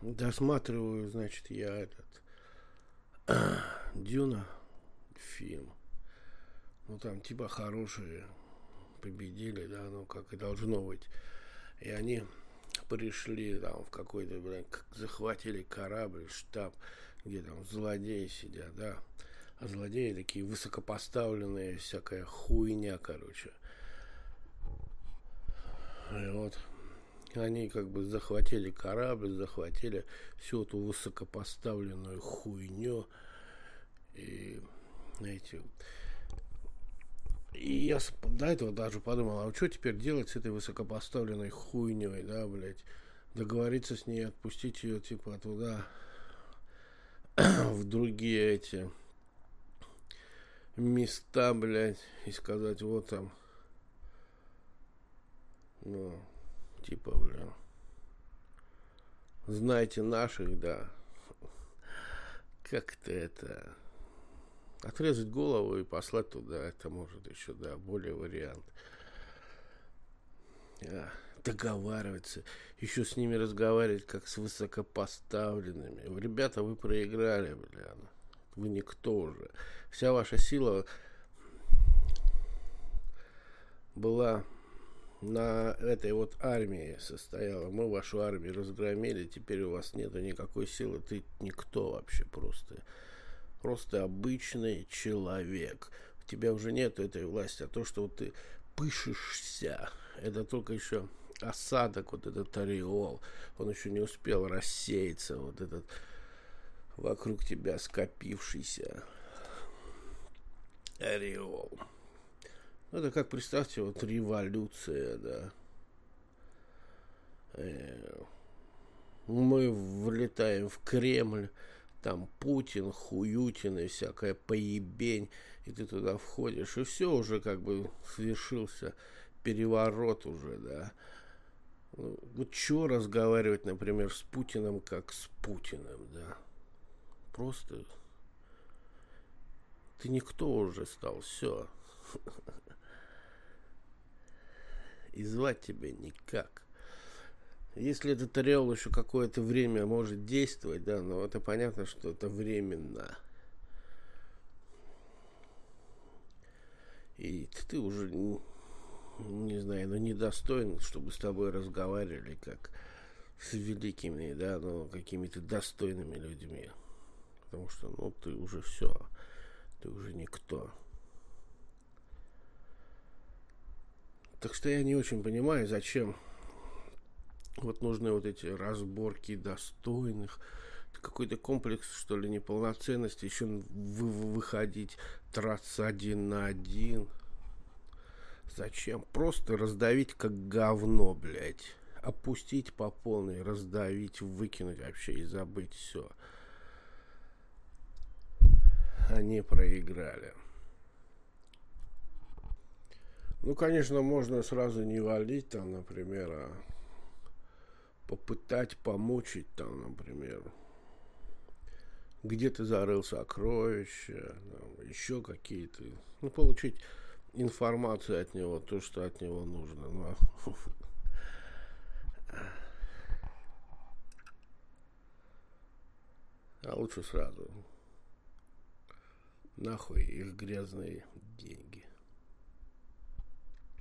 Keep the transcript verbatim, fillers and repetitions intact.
Досматриваю, значит, я этот Дюна фильм. Ну там типа хорошие победили, да, ну как и должно быть. И они пришли там в какой-то, блин, захватили корабль, штаб, где там злодеи сидят, да. А злодеи такие высокопоставленные, всякая хуйня, короче. И вот они как бы захватили корабль, захватили всю эту высокопоставленную хуйню. И, знаете, и я до этого даже подумал, а что теперь делать с этой высокопоставленной хуйней, да, блядь? Договориться с ней, отпустить ее, типа, туда, в другие эти места, блядь, и сказать, вот там, ну, типа, бля, знаете наших, да, как-то это, отрезать голову и послать туда, это может еще, да, более вариант. А, договариваться, еще с ними разговаривать, как с высокопоставленными. Ребята, вы проиграли, бля, вы никто уже. Вся ваша сила была на этой вот армии состояла. Мы вашу армию разгромили, теперь у вас нету никакой силы, ты никто вообще просто. Просто обычный человек. У тебя уже нет этой власти, а то, что вот ты пышешься, это только еще осадок, вот этот ореол, он еще не успел рассеяться, вот этот вокруг тебя скопившийся ореол. Это как, представьте, вот революция, да. Мы влетаем в Кремль, там Путин, Хуютин и всякая поебень, и ты туда входишь, и все уже как бы совершился переворот уже, да. Ну, вот чего разговаривать, например, с Путиным, как с Путиным, да. Просто ты никто уже стал, все. И звать тебя никак. Если этот ореол еще какое-то время может действовать, да, но это понятно, что это временно. И ты уже, не знаю, ну, недостоин, чтобы с тобой разговаривали как с великими, да, ну, какими-то достойными людьми. Потому что, ну, ты уже все, ты уже никто. Так что я не очень понимаю, зачем вот нужны вот эти разборки достойных. Какой-то комплекс, что ли, неполноценности. Еще вы выходить, траться один на один. Зачем? Просто раздавить как говно, блядь. Опустить по полной, раздавить, выкинуть вообще и забыть все. Они проиграли. Ну, конечно, можно сразу не валить, там, например, а попытать помучить, там, например, где ты зарыл сокровища, там, еще какие-то, ну, получить информацию от него, то, что от него нужно. Ну, а лучше сразу. Нахуй их грязные деньги.